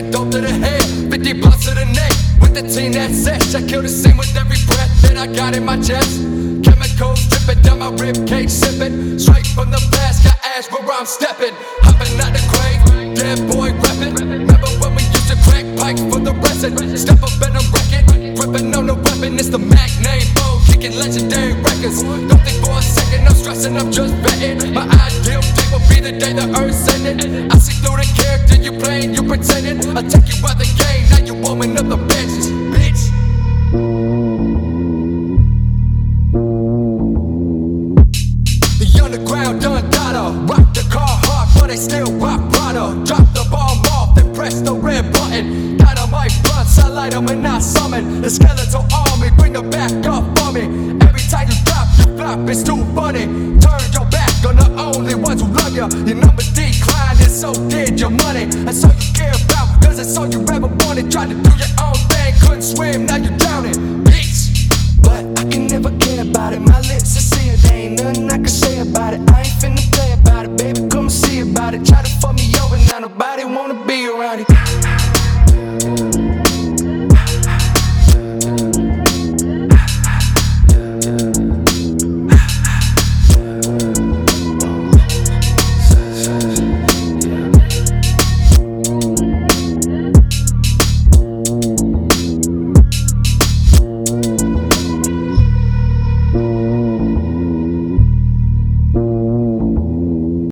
dope to the head, 50 blunts to the neck. With the team that sesh, I kill the scene with every breath that I got in my chest. Chemicals dripping down my rib cage, sipping straight from the past. Got ash where I'm stepping, hopping out the grave, dead boy reppin'. Remember when we used to crack pipes for the resin? Step up and I'm wrecking, gripping on the weapon. It's the Mac name, bow, kicking legendary records. Don't think for a second I'm stressing, I'm just betting. My ideal day will be the day the earth's ending. I see through the character you playing, you pretending. I take you by the game, now you warming up the benches, bitch. The underground done data, rock the car hard, but they still rock Prada. Drop the bomb off, then press the red button. Dynamite blunts, I light them and I summon the skeletal army, bring them back up for me. Every time you drop, you flop, it's too funny. Turn your back on the only ones who love you. Your numbers decline, and so did your money. That's all you care about, cause it's all you ever wanted. Tried to do your own thing, couldn't swim, now you're drowning, bitch. But I can never care about it, my lips